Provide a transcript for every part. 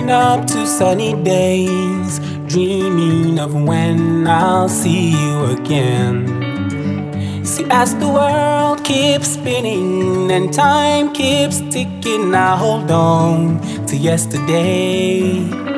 Waking up to sunny days, dreaming of when I'll see you again. See, as the world keeps spinning and time keeps ticking, I hold on to yesterday.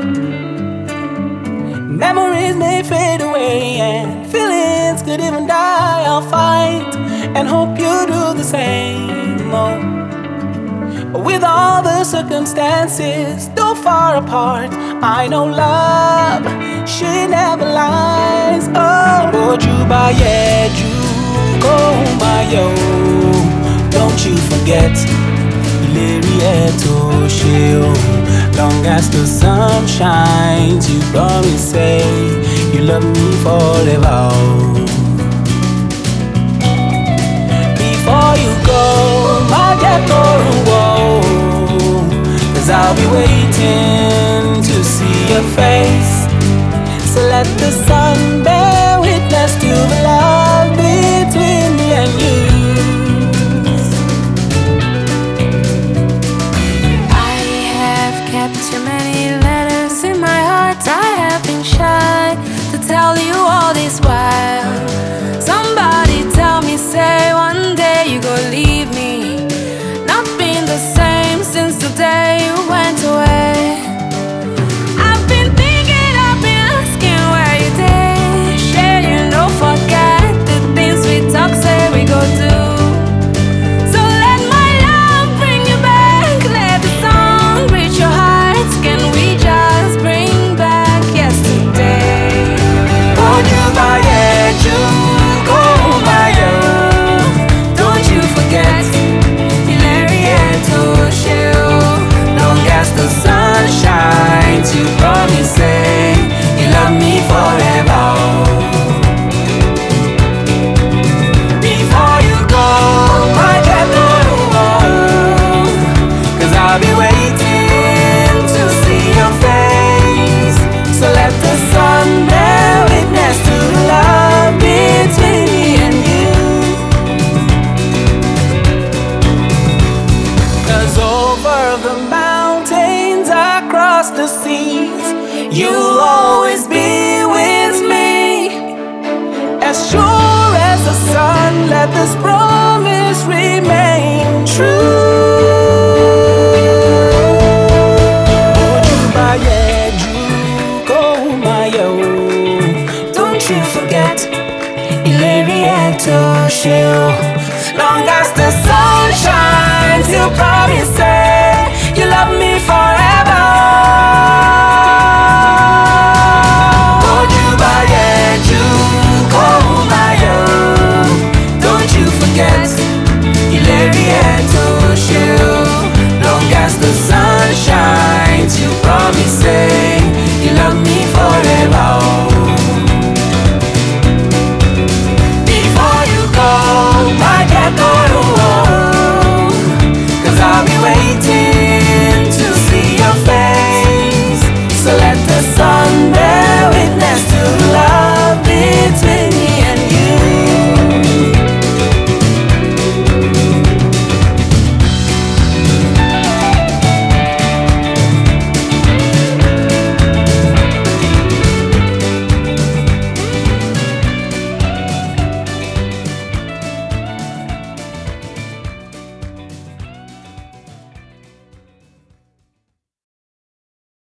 Memories may fade away and feelings could even die. I'll fight and hope you do the same. Oh. With all the circumstances too far apart, I know love, she never lies. Oh, Ojuba Yeju, Komayo, don't you forget Ileri Eto Sheo. Long as the sun shines, you promise say you love me forever. Before you go, my cause I'll be waiting to see your face. So let the sun bear witness to the love between me and you. I have kept too many letters in my heart. I have been shy to tell you all this while. Somebody tell me, say one day you gon' leave me. Not been the same since the day you went away. I've been thinking, I've been asking where you did. Share, you know, forget the things we talk, say we go do. So let my love bring you back. Let the song reach your heart. Can we just bring back yesterday? Ojuba Yeju, Komayo, don't you forget Ileri Eto Sheo. Long as the sun shines, you promise say you love me forever. Before you go, my cause I'll be waiting to see your face. So let the sun bear witness to the love between me and you. Cause over the mountains, across the seas, you'll always be with me. As sure as the sun, let this promise remain true. Ojuba Yeju, Komayo, don't you forget Ileri Eto Sheo. Long as the sun shines, you promise say you love me forever.